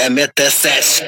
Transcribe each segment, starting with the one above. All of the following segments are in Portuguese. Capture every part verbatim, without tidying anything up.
É meter sete.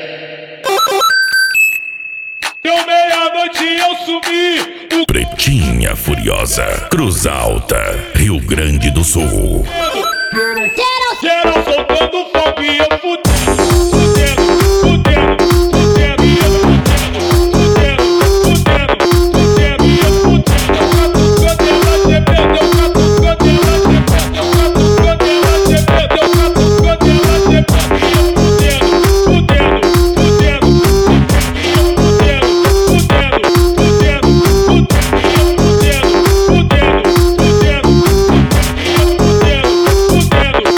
Deu meia-noite e eu sumi. Pretinha Furiosa, Cruz Alta, Rio Grande do Sul. Geral soltando fogo e eu fudendo, fudendo, fudendo, fudendo e eu fudendo, fudendo, fudendo e eu fudendo. Eu catucando ela gemendo, eu catucando ela gemendo, eu catucando ela gemendo, eu catucando ela gemendo e eu fudendo, fudendo, fudendo, e eu fudendo, fudendo, fudendo, fudendo e eu fudendo, fudendo, fudendo, e eu fudendo, fudendo.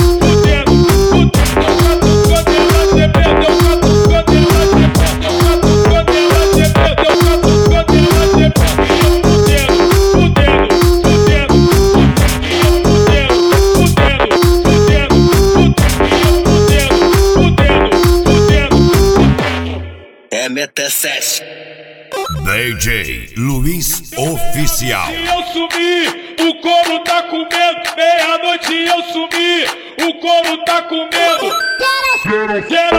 É meter sete. D J Luiz Oficial. Eu sumi, o couro tá com medo. Meia-noite eu sumi, o couro tá com medo.